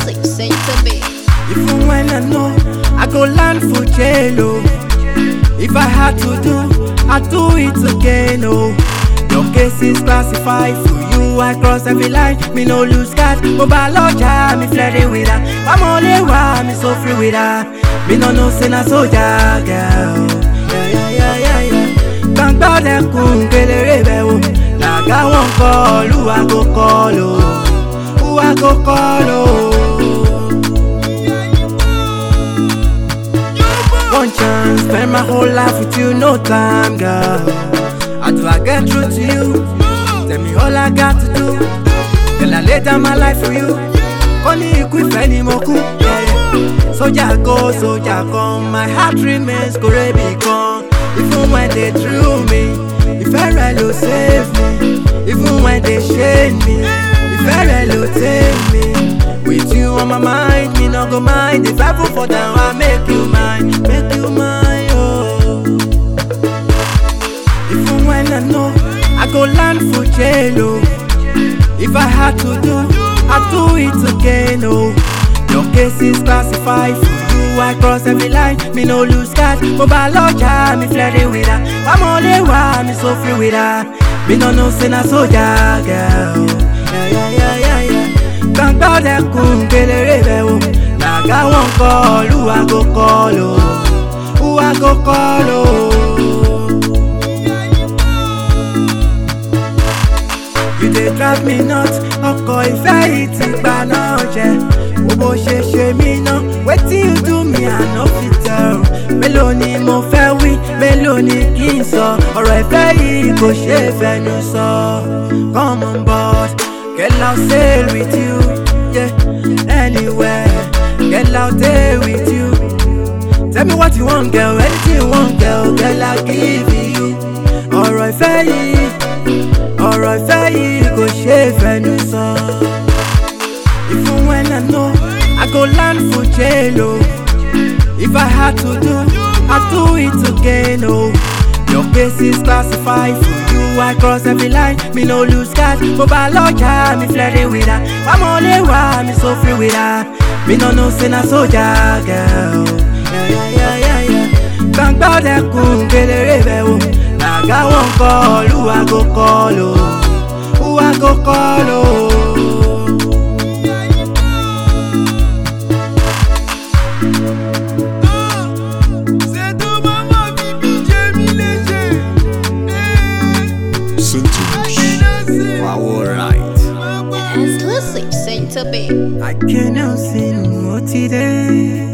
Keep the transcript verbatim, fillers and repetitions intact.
Exclusive, say to be. Even when I know I go land for jail, oh. If I had to do, I'd do it again, oh. Your case is classified, for you I cross every line. Me no lose card, mobile lodger, me flirting with her. I'm only one, me so free with her. Me no know say na soldier girl. Yeah, yeah, yeah, yeah, yeah. Thank God I couldn't get a rebel. Like I won't call, who I go call, oh. Who I go call, oh. One chance, spend my whole life with you, no time, girl. How do I get through to you? Tell me all I got to do. Till I lay down my life for you. Only you quit any more cool. Yeah. Soldier go, soldier come. My heart remains Caribbean. Even when they threw me, if I really save me. Even when they shade me, if I really take me. With you on my mind, me no go mind. If I put for down, I make you mine, make you mine, oh. Even when I know I go land for jail, oh. If I had to do, I'd do it again, oh. Your case is classified, for you I cross every line. Me no lose card, mobile lodger, me flirting with her. I'm only one, me so free with her. Me no know say na soldier girl. Yeah, yeah, yeah, yeah, yeah. Thank God I couldn't get a rebel. Like I won't call, who I go call, oh. Who I go call, oh. You dey drive me nuts, ọkọ ìfẹ́ yìí ti gba náà jẹ. Wo bó ṣe ṣe mí ná, wetin you do me I no fit tell. Mélòó ni mo fẹ́ wí, mélòó ni kí n sọ. Ọ̀rọ̀ ìfẹ́ yìí kò ṣe é fẹnu sọ. Come on board, get out sail with you, yeah, anywhere. Get out there with you. Tell me what you want, girl, anything you want, girl, girl, I'll give you. Ọ̀rọ̀ ìfẹ́ yìí, ọ̀rọ̀ ìfẹ́ yìí kò ṣe é fẹnu sọ. Even when I know I go land for jail, oh. If I had to do, I'd do it again, oh. Your case is classified, for you I cross every line. Me no lose card, mobile lodger, me flirting with her. I'm only one, me so free with her. Me no know say na soldier girl. Yeah, yeah, yeah, yeah, yeah. Thank God I couldn't get a rebel. Like I won't call, who I go call, oh. Who I go call, oh. Exclusive, say to be. I cannot see no more today.